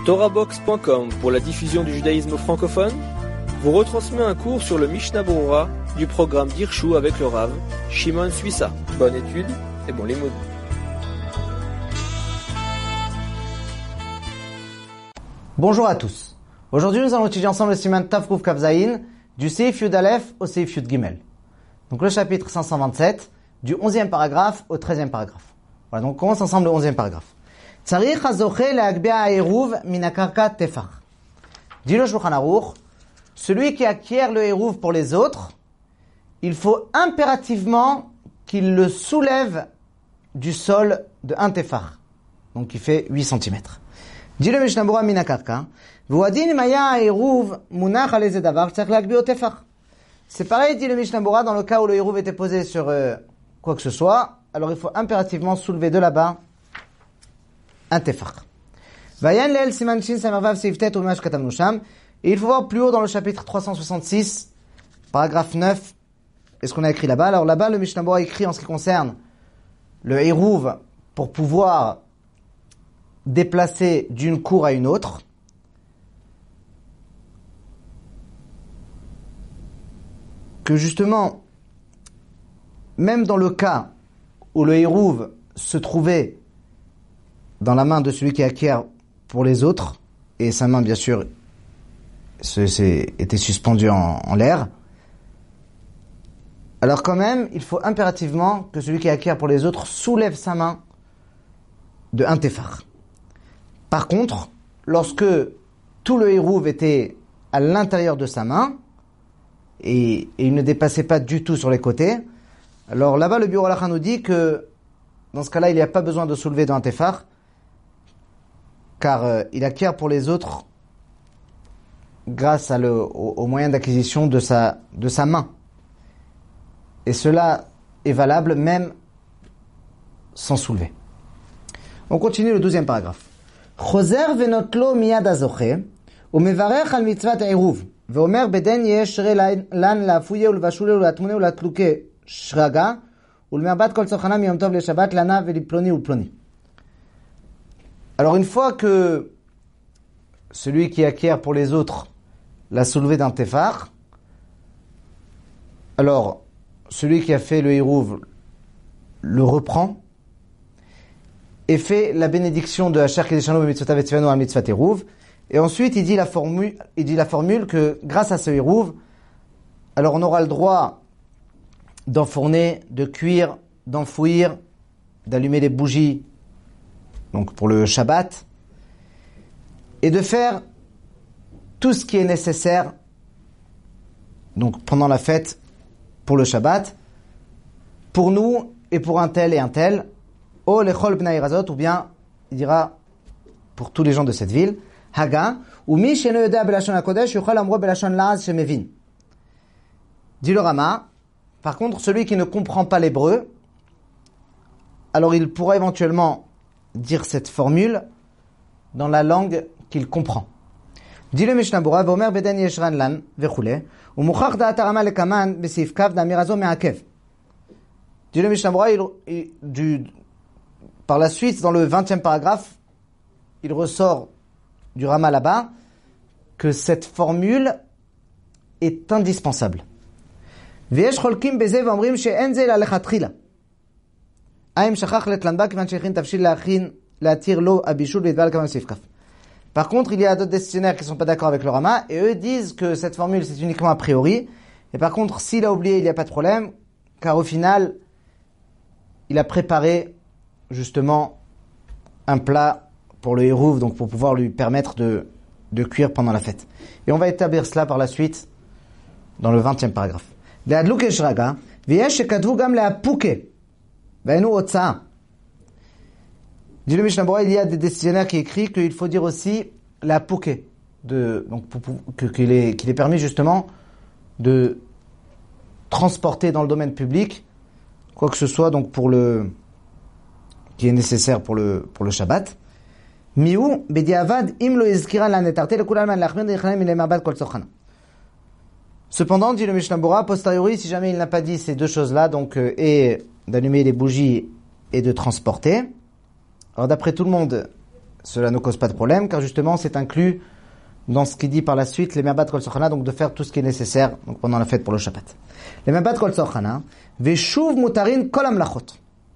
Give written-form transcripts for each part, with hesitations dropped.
TorahBox.com pour la diffusion du judaïsme francophone vous retransmet un cours sur le Mishnah Berurah du programme d'Irshu avec le Rav Shimon Suissa. Bonne étude et bon limoud. Bonjour à tous. Aujourd'hui, nous allons étudier ensemble le Siman Tav Kuf Kaf Zayin du Seif Yud Aleph au Seif Yud Gimel. Donc le chapitre 527 du 11e paragraphe au 13e paragraphe. Voilà, donc on commence ensemble le 11e paragraphe. Tzarich hazoche le'agbi'a ha'eruv min ha'karka tefach. Dit le Shulchan Aruch, celui qui acquiert le hérouv pour les autres, il faut impérativement qu'il le soulève du sol de 1 tefach, donc qui fait 8 cm. Dit le Mishnah Berurah min ha'karka, v'uadin im haya ha'eruv munach al eze davar tzarich le'agbi'o tefach. C'est pareil, dit le Mishnah Berurah, dans le cas où le hérouv était posé sur quoi que ce soit, alors il faut impérativement soulever de là-bas un tefach. Vayan leel siman shin samervav seiftet umash katamnu sham. Et il faut voir plus haut dans le chapitre 366, paragraphe 9, et ce qu'on a écrit là-bas. Alors là-bas, le Mishnah Berurah écrit en ce qui concerne le hérouv pour pouvoir déplacer d'une cour à une autre. Que justement, même dans le cas où le hérouv se trouvait dans la main de celui qui acquiert pour les autres, et sa main bien sûr était suspendue en l'air, alors quand même il faut impérativement que celui qui acquiert pour les autres soulève sa main de 1 tefach. Par contre, lorsque tout le hérouv était à l'intérieur de sa main et il ne dépassait pas du tout sur les côtés, alors là-bas le Biur Halacha nous dit que dans ce cas-là il n'y a pas besoin de soulever de 1 tefach, car il acquiert pour les autres grâce au moyen d'acquisition de sa main. Et cela est valable même sans soulever. On continue le 12e paragraphe. Choser venotlo miyad hazoche umevarech al mitzvat ha'eruv veomer beden yesh lan la'afuye ulvashule ulatmune ulatluke shraga ulmerbat kol tzorchana miyom tov leshabbat lana veliploni ulploni. Alors une fois que celui qui acquiert pour les autres l'a soulevé d'un tefach, alors celui qui a fait le hérouv le reprend et fait la bénédiction de Asher Kedeshanu b'mitzvotav etzivanu al mitzvat hérouv, et ensuite il dit la formule que grâce à ce hérouv, alors on aura le droit d'enfourner, de cuire, d'enfouir, d'allumer les bougies, donc pour le Shabbat, et de faire tout ce qui est nécessaire donc pendant la fête pour le Shabbat, pour nous et pour un tel et un tel, o lechol bnei razot, ou bien il dira pour tous les gens de cette ville, haga, ou mi sheno yoda belashon hakodesh yuchal amro belashon laaz shemevin. Dit le Rama, par contre celui qui ne comprend pas l'hébreu, alors il pourra éventuellement dire cette formule dans la langue qu'il comprend. Dit le Mishnah Berurah, Vomer beden yeshran lan vechule, ou muchach da'at Rama lekaman besif kav d'amirazo me'akev. Dit le Mishnah Berurah, par la suite, dans le 20e paragraphe, il ressort du Rama là-bas que cette formule est indispensable. Ve'yesh cholkim beze v'omrim she'en ze la'lechatchila. Par contre, il y a d'autres décisionnaires qui ne sont pas d'accord avec le Rama, et eux disent que cette formule c'est uniquement a priori, et par contre s'il a oublié il n'y a pas de problème, car au final il a préparé justement un plat pour le hérouv, donc pour pouvoir lui permettre de cuire pendant la fête. Et on va établir cela par la suite dans le 20e paragraphe. Dit le Mishnah Berurah, il y a des décisionnaires qui écrivent qu'il faut dire aussi la pouke, donc qu'il est permis justement de transporter dans le domaine public quoi que ce soit donc qui est nécessaire pour le Shabbat. Miou bediavad im lo izkira la netarte le kulal man lachmin dechnem il mabat kol tzorchana. Cependant, dit le Mishnah Berurah, a posteriori, si jamais il n'a pas dit ces deux choses-là, donc et d'allumer les bougies et de transporter, alors d'après tout le monde, cela ne cause pas de problème, car justement c'est inclus dans ce qu'il dit par la suite, les Merbat Kol Sorchana, donc de faire tout ce qui est nécessaire donc pendant la fête pour le Shabbat. Les Merbat Kol Sorchana, Veshuv Mutarin Kol Amlachot.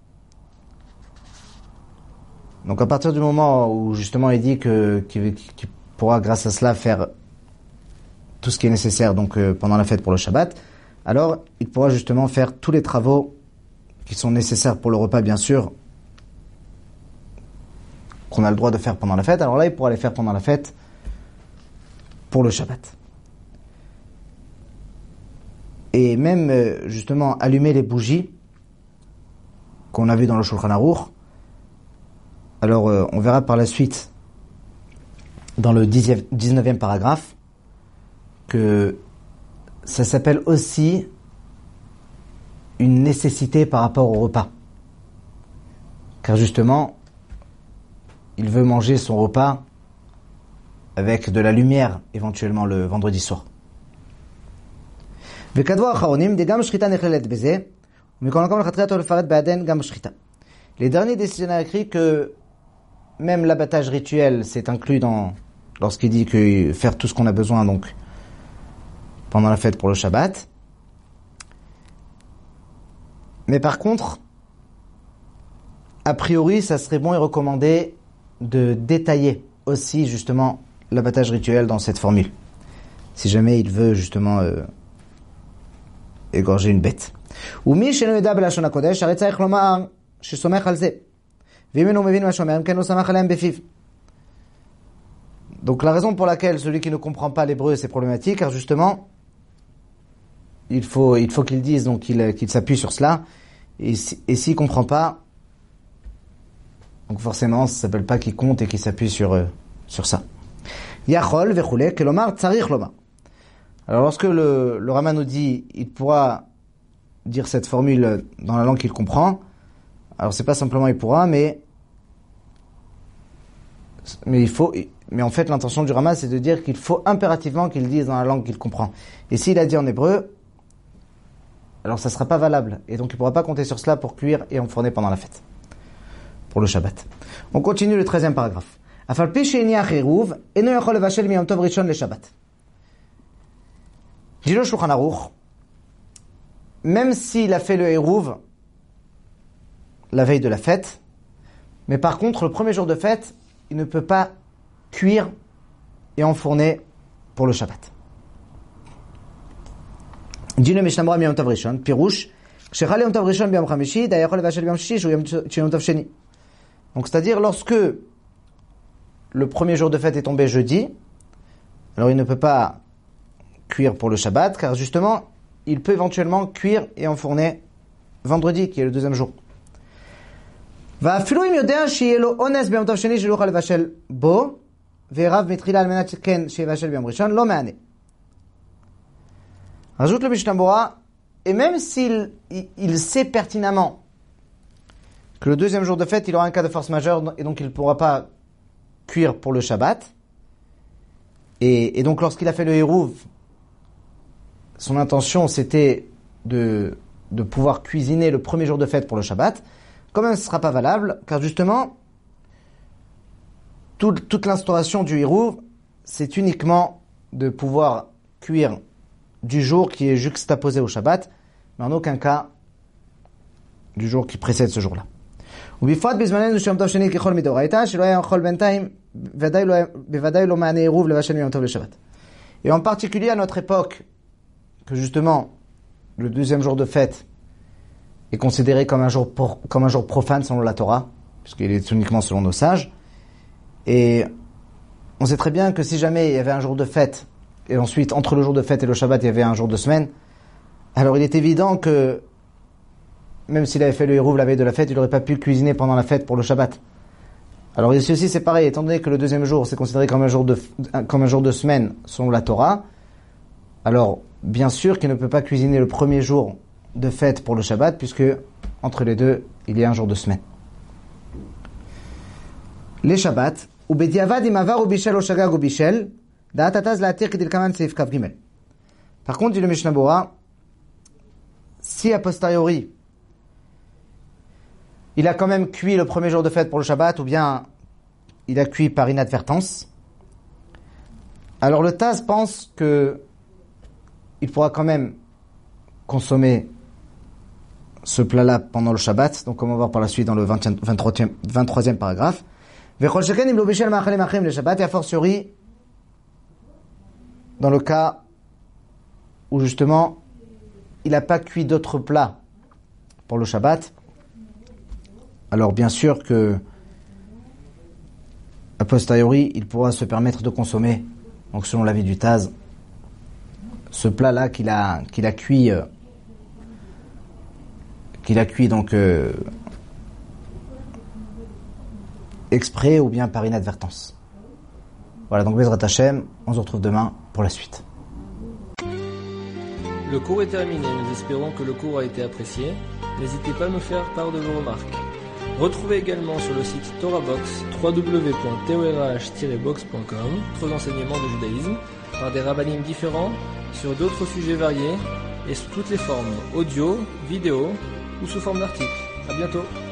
Donc à partir du moment où justement il dit qu'il pourra grâce à cela faire tout ce qui est nécessaire donc pendant la fête pour le Shabbat, alors il pourra justement faire tous les travaux qui sont nécessaires pour le repas bien sûr, qu'on a le droit de faire pendant la fête. Alors là il pourra les faire pendant la fête pour le Shabbat. Et même justement allumer les bougies qu'on a vu dans le Shulchan Aruch. Alors on verra par la suite dans le 19e paragraphe que ça s'appelle aussi une nécessité par rapport au repas. Car justement, il veut manger son repas avec de la lumière, éventuellement le vendredi soir. Les derniers décisionnaires écrits que même l'abattage rituel c'est inclus lorsqu'il dit que faire tout ce qu'on a besoin donc pendant la fête pour le Shabbat. Mais par contre, a priori, ça serait bon et recommandé de détailler aussi justement l'abattage rituel dans cette formule. Si jamais il veut justement égorger une bête. Donc la raison pour laquelle celui qui ne comprend pas l'hébreu c'est problématique, car justement il faut qu'il dise donc qu'il s'appuie sur cela, et s'il comprend pas, donc forcément ça s'appelle pas qu'il compte et qu'il s'appuie sur ça. Yachol vechule kelomar tzarich lomar. Alors lorsque le Rama nous dit il pourra dire cette formule dans la langue qu'il comprend, alors c'est pas simplement il pourra, mais en fait l'intention du Rama c'est de dire qu'il faut impérativement qu'il dise dans la langue qu'il comprend. Et s'il a dit en hébreu, alors ça sera pas valable, et donc il pourra pas compter sur cela pour cuire et enfourner pendant la fête, pour le Shabbat. On continue le 13e paragraphe. Afal pi she'iniach eruv, eno yachol levashel miyom tov rishon le Shabbat. Dit le Shulchan Aruch, même s'il a fait le eruv la veille de la fête, mais par contre le premier jour de fête, il ne peut pas cuire et enfourner pour le Shabbat. Dit le Mishnah Berurah miyom tov rishon, pirouche, kshechal yom tov rishon biyom chamishi, da yachol levashel biyom shishi, shu yom tov sheni. Donc c'est-à-dire lorsque le premier jour de fête est tombé jeudi, alors il ne peut pas cuire pour le Shabbat, car justement, il peut éventuellement cuire et enfourner vendredi, qui est le deuxième jour. Rajoute le Mishnah Berurah, et même s'il sait pertinemment que le deuxième jour de fête, il aura un cas de force majeure, et donc il ne pourra pas cuire pour le Shabbat, et donc lorsqu'il a fait le Hérouv, son intention c'était de pouvoir cuisiner le premier jour de fête pour le Shabbat, quand même ce ne sera pas valable, car justement, toute l'instauration du Hérouv, c'est uniquement de pouvoir cuire du jour qui est juxtaposé au Shabbat, mais en aucun cas du jour qui précède ce jour-là. Et en particulier à notre époque, que justement le deuxième jour de fête est considéré comme un jour profane selon la Torah, puisqu'il est uniquement selon nos sages, et on sait très bien que si jamais il y avait un jour de fête, et ensuite entre le jour de fête et le Shabbat il y avait un jour de semaine, alors il est évident que même s'il avait fait le Hérouv la veille de la fête, il n'aurait pas pu cuisiner pendant la fête pour le Shabbat. Alors ici aussi c'est pareil, étant donné que le deuxième jour c'est considéré comme un jour de semaine selon la Torah, alors bien sûr qu'il ne peut pas cuisiner le premier jour de fête pour le Shabbat, puisque entre les deux il y a un jour de semaine. Les Shabbats, ou bediavad imavar ou bishel ou shagag ou bishel, da'atataz la'atir kidilkaman seif kav gimel. Par contre, dit le Mishnah Berurah, si a posteriori il a quand même cuit le premier jour de fête pour le Shabbat, ou bien il a cuit par inadvertance. Alors le Taz pense que il pourra quand même consommer ce plat-là pendant le Shabbat, donc comme on va voir par la suite dans le 23e paragraphe. Vechol sheken im lo bishel ma'achalei machrim le Shabbat, et a fortiori dans le cas où justement il n'a pas cuit d'autres plats pour le Shabbat. Alors bien sûr que a posteriori il pourra se permettre de consommer, donc selon l'avis du Taz, ce plat-là qu'il a cuit donc exprès ou bien par inadvertance. Voilà, donc Bezrat Hashem, on se retrouve demain pour la suite. Le cours est terminé, nous espérons que le cours a été apprécié. N'hésitez pas à nous faire part de vos remarques. Retrouvez également sur le site TorahBox www.torah-box.com d'autres enseignements de judaïsme par des rabbinim différents sur d'autres sujets variés et sous toutes les formes, audio, vidéo ou sous forme d'articles. À bientôt.